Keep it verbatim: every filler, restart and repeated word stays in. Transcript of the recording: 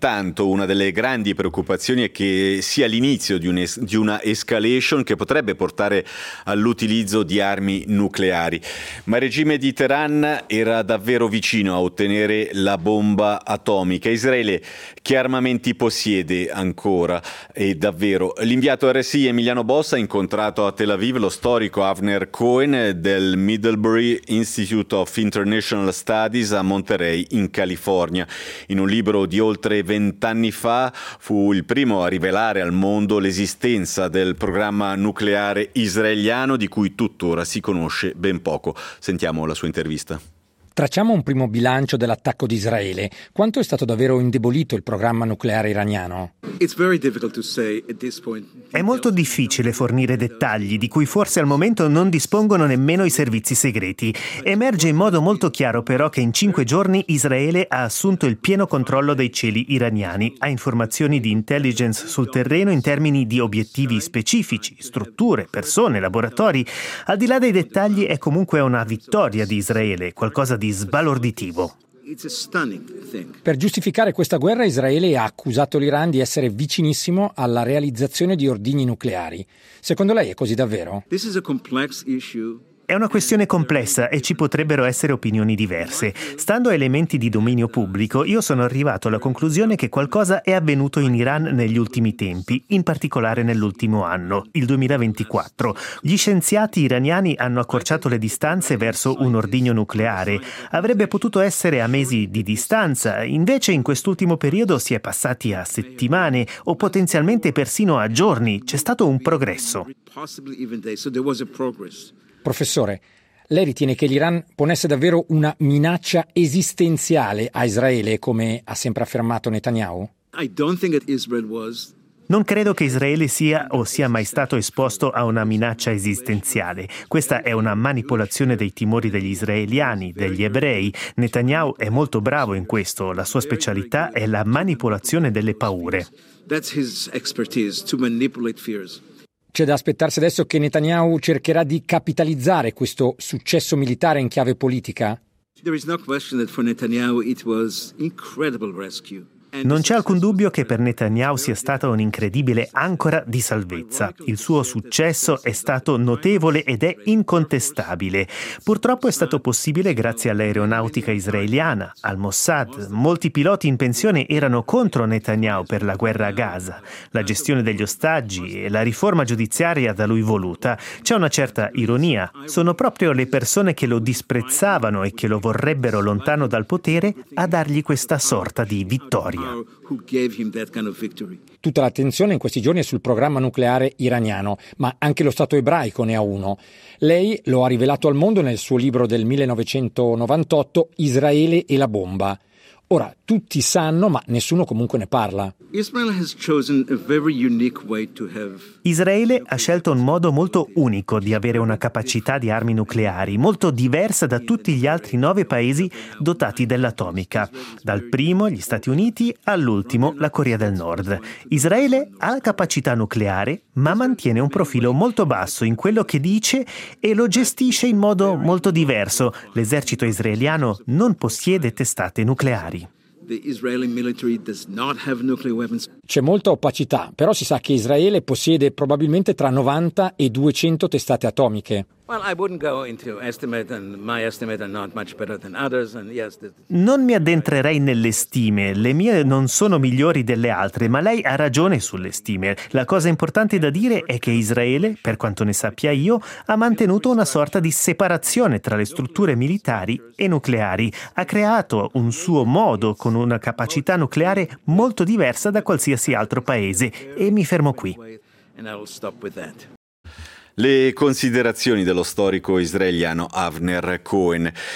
intanto una delle grandi preoccupazioni è che sia l'inizio di, un di una escalation che potrebbe portare all'utilizzo di armi nucleari. Ma il regime di Teheran era davvero vicino a ottenere la bomba atomica. Israele che armamenti possiede ancora? E davvero, l'inviato R S I Emiliano Bossa ha incontrato a Tel Aviv lo storico Avner Cohen del Middlebury Institute of International Studies a Monterey in California. In un libro di oltre vent'anni fa fu il primo a rivelare al mondo l'esistenza del programma nucleare israeliano di cui tuttora si conosce ben poco. Sentiamo la sua intervista. Tracciamo un primo bilancio dell'attacco di Israele. Quanto è stato davvero indebolito il programma nucleare iraniano? È molto difficile fornire dettagli di cui forse al momento non dispongono nemmeno i servizi segreti. Emerge in modo molto chiaro però che in cinque giorni Israele ha assunto il pieno controllo dei cieli iraniani, ha informazioni di intelligence sul terreno in termini di obiettivi specifici, strutture, persone, laboratori. Al di là dei dettagli è comunque una vittoria di Israele, qualcosa di di sbalorditivo. Per giustificare questa guerra Israele ha accusato l'Iran di essere vicinissimo alla realizzazione di ordigni nucleari. Secondo lei è così davvero? È una questione complessa e ci potrebbero essere opinioni diverse. Stando a elementi di dominio pubblico, io sono arrivato alla conclusione che qualcosa è avvenuto in Iran negli ultimi tempi, in particolare nell'ultimo anno, il duemilaventiquattro. Gli scienziati iraniani hanno accorciato le distanze verso un ordigno nucleare. Avrebbe potuto essere a mesi di distanza, invece in quest'ultimo periodo si è passati a settimane o potenzialmente persino a giorni. C'è stato un progresso. Professore, lei ritiene che l'Iran ponesse davvero una minaccia esistenziale a Israele, come ha sempre affermato Netanyahu? Non credo che Israele sia o sia mai stato esposto a una minaccia esistenziale. Questa è una manipolazione dei timori degli israeliani, degli ebrei. Netanyahu è molto bravo in questo. La sua specialità è la manipolazione delle paure. C'è da aspettarsi adesso che Netanyahu cercherà di capitalizzare questo successo militare in chiave politica? Non c'è alcun dubbio che per Netanyahu sia stata un'incredibile ancora di salvezza. Il suo successo è stato notevole ed è incontestabile. Purtroppo è stato possibile grazie all'aeronautica israeliana, al Mossad. Molti piloti in pensione erano contro Netanyahu per la guerra a Gaza. La gestione degli ostaggi e la riforma giudiziaria da lui voluta. C'è una certa ironia. Sono proprio le persone che lo disprezzavano e che lo vorrebbero lontano dal potere a dargli questa sorta di vittoria. Tutta l'attenzione in questi giorni è sul programma nucleare iraniano, ma anche lo Stato ebraico ne ha uno. Lei lo ha rivelato al mondo nel suo libro del millenovecentonovantotto, Israele e la bomba. Ora, tutti sanno, ma nessuno comunque ne parla. Israele ha scelto un modo molto unico di avere una capacità di armi nucleari, molto diversa da tutti gli altri nove paesi dotati dell'atomica. Dal primo, gli Stati Uniti, all'ultimo, la Corea del Nord. Israele ha la capacità nucleare, ma mantiene un profilo molto basso in quello che dice e lo gestisce in modo molto diverso. L'esercito israeliano non possiede testate nucleari. C'è molta opacità, però si sa che Israele possiede probabilmente tra novanta e duecento testate atomiche. Non mi addentrerei nelle stime, le mie non sono migliori delle altre, ma lei ha ragione sulle stime. La cosa importante da dire è che Israele, per quanto ne sappia io, ha mantenuto una sorta di separazione tra le strutture militari e nucleari. Ha creato un suo modo con una capacità nucleare molto diversa da qualsiasi altro paese. E mi fermo qui. Le considerazioni dello storico israeliano Avner Cohen.